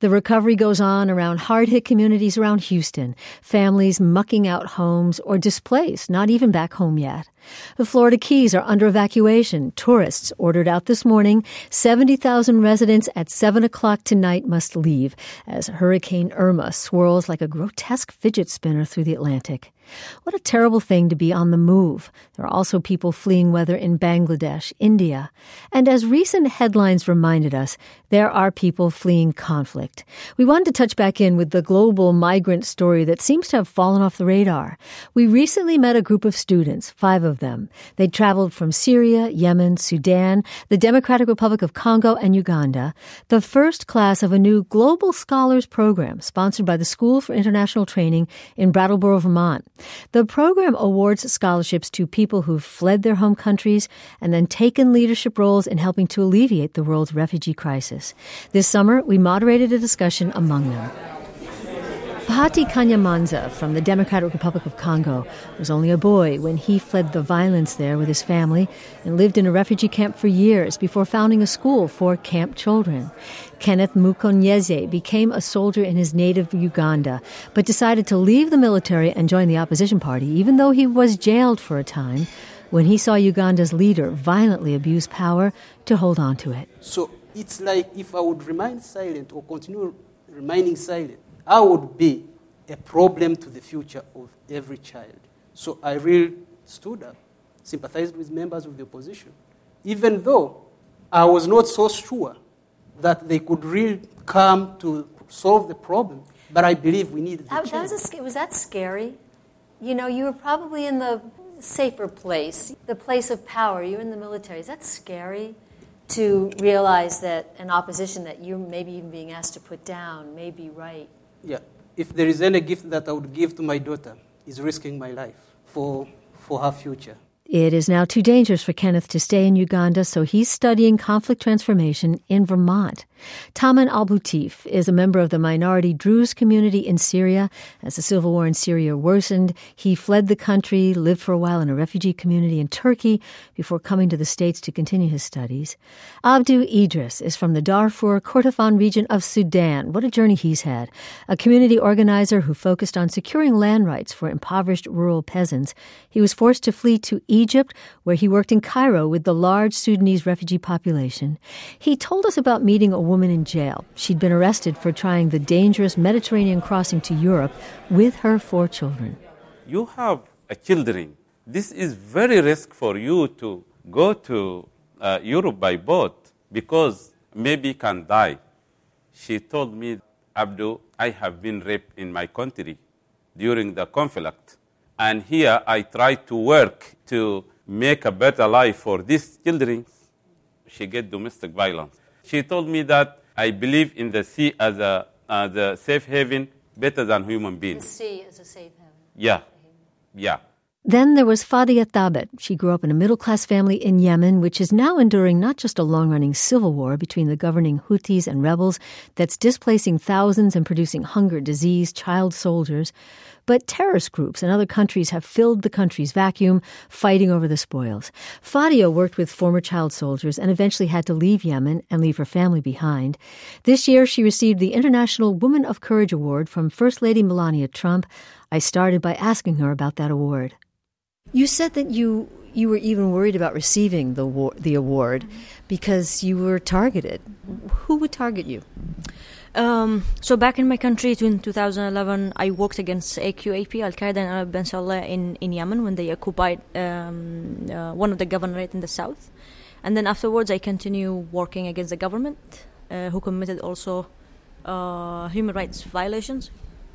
The recovery goes on around hard-hit communities around Houston, families mucking out homes or displaced, not even back home yet. The Florida Keys are under evacuation. Tourists ordered out this morning. 70,000 residents at 7 o'clock tonight must leave as Hurricane Irma swirls like a grotesque fidget spinner through the Atlantic. What a terrible thing to be on the move. There are also people fleeing weather in Bangladesh, India. And as recent headlines reminded us, there are people fleeing conflict. We wanted to touch back in with the global migrant story that seems to have fallen off the radar. We recently met a group of students, 5 of them. They'd traveled from Syria, Yemen, Sudan, the Democratic Republic of Congo, and Uganda, the first class of a new Global Scholars Program sponsored by the School for International Training in Brattleboro, Vermont. The program awards scholarships to people who've fled their home countries and then taken leadership roles in helping to alleviate the world's refugee crisis. This summer, we moderated a discussion among them. Bahati Kanyamanza from the Democratic Republic of Congo was only a boy when he fled the violence there with his family and lived in a refugee camp for years before founding a school for camp children. Kenneth Mukonyeze became a soldier in his native Uganda, but decided to leave the military and join the opposition party, even though he was jailed for a time when he saw Uganda's leader violently abuse power to hold on to it. So it's like if I would remain silent or continue remaining silent, I would be a problem to the future of every child. So I really stood up, sympathized with members of the opposition, even though I was not so sure that they could really come to solve the problem. But I believe we needed the change. Was that scary? You know, you were probably in the safer place, the place of power. You were in the military. Is that scary to realize that an opposition that you maybe even being asked to put down may be right? Yeah. If there is any gift that I would give to my daughter, is risking my life for her future. It is now too dangerous for Kenneth to stay in Uganda, so he's studying conflict transformation in Vermont. Taman Al-Butif is a member of the minority Druze community in Syria. As the civil war in Syria worsened, he fled the country, lived for a while in a refugee community in Turkey before coming to the States to continue his studies. Abdu Idris is from the Darfur Kordofan region of Sudan. What a journey he's had. A community organizer who focused on securing land rights for impoverished rural peasants. He was forced to flee to Egypt, where he worked in Cairo with the large Sudanese refugee population. He told us about meeting a woman in jail. She'd been arrested for trying the dangerous Mediterranean crossing to Europe with her 4 children. You have children. This is very risk for you to go to Europe by boat because maybe can die. She told me, Abdu, I have been raped in my country during the conflict. And here I try to work to make a better life for these children. She get domestic violence. She told me that I believe in the sea as a safe haven better than human beings. The sea is a safe haven. Yeah. Then there was Fadia Thabet. She grew up in a middle-class family in Yemen, which is now enduring not just a long-running civil war between the governing Houthis and rebels that's displacing thousands and producing hunger, disease, child soldiers, but terrorist groups in other countries have filled the country's vacuum, fighting over the spoils. Fadia worked with former child soldiers and eventually had to leave Yemen and leave her family behind. This year, she received the International Woman of Courage Award from First Lady Melania Trump. I started by asking her about that award. You said that you were even worried about receiving the award because you were targeted. Who would target you? So back in my country in 2011, I worked against AQAP, Al-Qaeda and Arab bin Salah in Yemen when they occupied one of the governorate in the south. And then afterwards, I continued working against the government, who committed also human rights violations.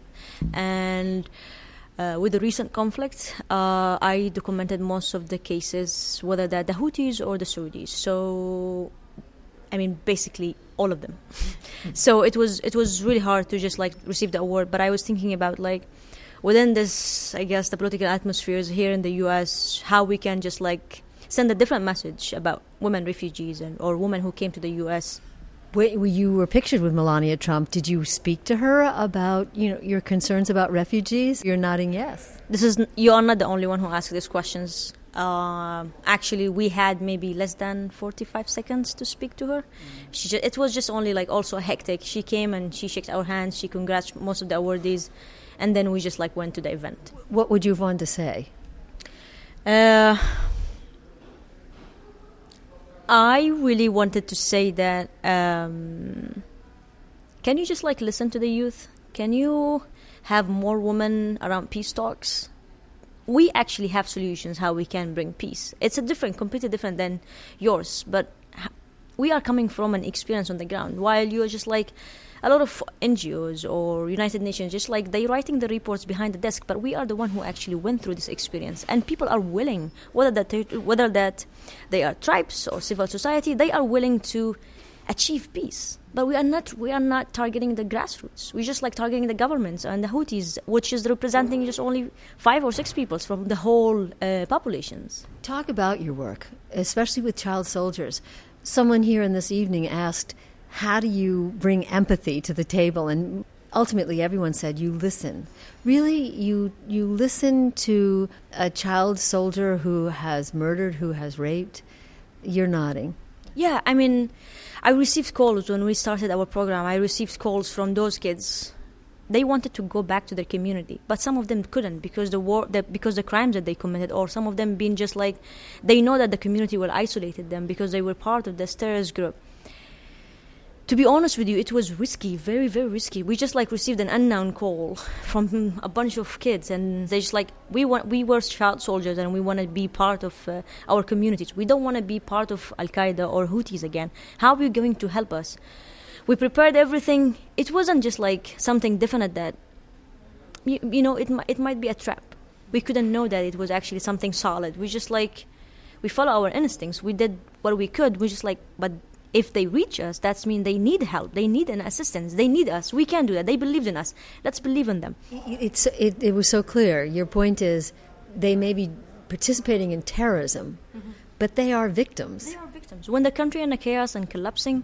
And with the recent conflict, I documented most of the cases, whether they're the Houthis or the Saudis. So, I mean, basically all of them. So it was really hard to just receive the award. But I was thinking about within this, I guess, the political atmospheres here in the U.S., how we can just send a different message about women refugees or women who came to the U.S. You were pictured with Melania Trump. Did you speak to her about your concerns about refugees? You're nodding yes. You are not the only one who asked these questions. Actually, we had maybe less than 45 seconds to speak to her. It was just only like also hectic. She came and she shook our hands. She congratulated most of the awardees, and then we just like went to the event. What would you have wanted to say? I really wanted to say that can you just like listen to the youth? Can you have more women around peace talks? We actually have solutions how we can bring peace. It's completely different than yours, but we are coming from an experience on the ground, while you're just like a lot of NGOs or United Nations, just like they're writing the reports behind the desk, but we are the one who actually went through this experience, and people are willing, whether that they are tribes or civil society, they are willing to achieve peace. But we are not targeting the grassroots. We're just like targeting the governments and the Houthis, which is representing just only 5 or 6 people from the whole populations. Talk about your work, especially with child soldiers. Someone here in this evening asked, how do you bring empathy to the table? And ultimately everyone said, you listen. Really, you listen to a child soldier who has murdered, who has raped? You're nodding. Yeah, I mean, I received calls when we started our program. I received calls from those kids. They wanted to go back to their community, but some of them couldn't because because the crimes that they committed, or some of them being just like, they know that the community will isolate them because they were part of this terrorist group. To be honest with you, it was risky, very, very risky. We just like received an unknown call from a bunch of kids, and they just like, we were child soldiers and we want to be part of our communities. We don't want to be part of Al-Qaeda or Houthis again. How are you going to help us? We prepared everything. It wasn't just like something definite that, you know, it might be a trap. We couldn't know that it was actually something solid. We just like, we follow our instincts. We did what we could. We just like, but if they reach us, that means they need help. They need an assistance. They need us. We can do that. They believed in us. Let's believe in them. It was so clear. Your point is, they may be participating in terrorism, but they are victims. They are victims. When the country is in a chaos and collapsing,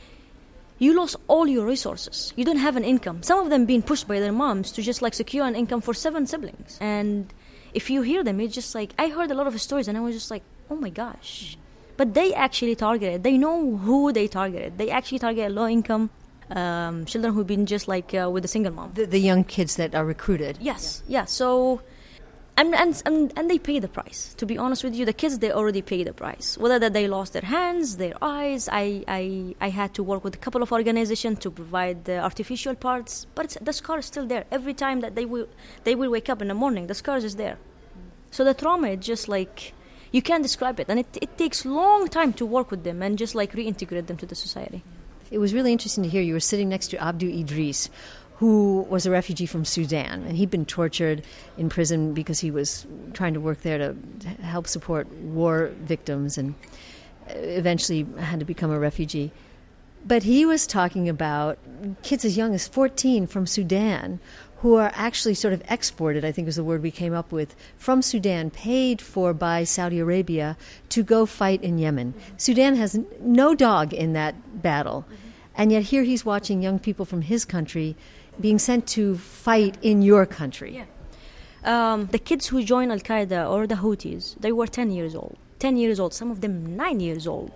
you lost all your resources. You don't have an income. Some of them being pushed by their moms to just like secure an income for 7 siblings. And if you hear them, it's just like, I heard a lot of stories and I was just like, oh my gosh. But they actually targeted. They know who they targeted. They actually targeted low-income children who've been just like with a single mom. The young kids that are recruited. Yes, yeah. So, and they pay the price. To be honest with you, the kids, they already pay the price. Whether that they lost their hands, their eyes. I had to work with a couple of organizations to provide the artificial parts, but the scar is still there. Every time that they will wake up in the morning, the scar is there. So the trauma is just like, you can't describe it, and it takes long time to work with them and just like reintegrate them to the society. It was really interesting to hear you were sitting next to Abdu Idris, who was a refugee from Sudan, and he'd been tortured in prison because he was trying to work there to help support war victims, and eventually had to become a refugee. But he was talking about kids as young as 14 from Sudan who are actually sort of exported, I think was the word we came up with, from Sudan, paid for by Saudi Arabia to go fight in Yemen. Sudan has no dog in that battle, and yet here he's watching young people from his country being sent to fight in your country. Yeah. The kids who joined Al-Qaeda or the Houthis, they were 10 years old. 10 years old, some of them 9 years old.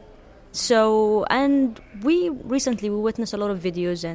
So, and we recently witnessed a lot of videos,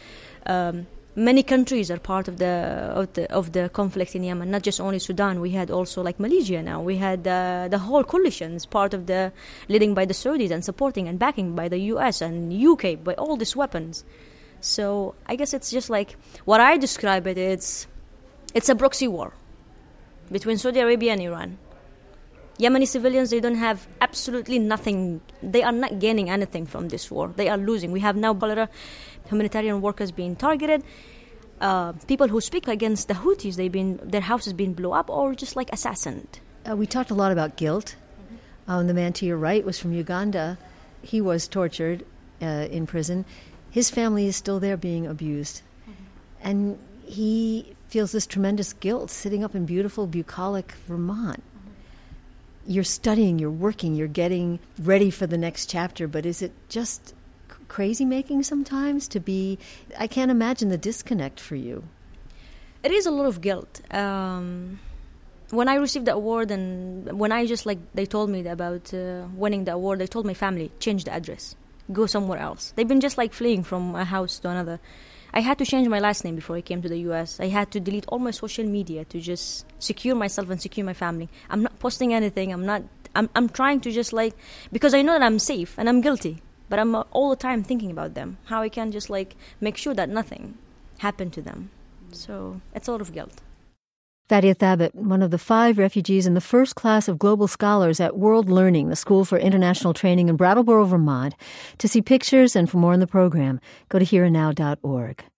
and many countries are part of the conflict in Yemen. Not just only Sudan. We had also like Malaysia now. We had the whole coalitions part of the leading by the Saudis and supporting and backing by the US and UK by all these weapons. So I guess it's just like what I describe it. It's a proxy war between Saudi Arabia and Iran. Yemeni civilians, they don't have absolutely nothing. They are not gaining anything from this war. They are losing. We have now humanitarian workers being targeted. People who speak against the Houthis, their houses being blown up or just like assassinated. We talked a lot about guilt. The man to your right was from Uganda. He was tortured in prison. His family is still there being abused. And he feels this tremendous guilt sitting up in beautiful, bucolic Vermont. You're studying, you're working, you're getting ready for the next chapter, but is it just crazy-making sometimes to be... I can't imagine the disconnect for you. It is a lot of guilt. when I received the award, and when I just they told me about winning the award, they told my family, change the address, go somewhere else. They've been just fleeing from a house to another. I had to change my last name before I came to the U.S. I had to delete all my social media to just secure myself and secure my family. I'm not posting anything. I'm trying to just because I know that I'm safe and I'm guilty, but I'm all the time thinking about them, how I can just make sure that nothing happened to them. So it's a lot of guilt. Fadia Thabit, one of the 5 refugees in the first class of global scholars at World Learning, the School for International Training in Brattleboro, Vermont. To see pictures and for more on the program, go to hereandnow.org.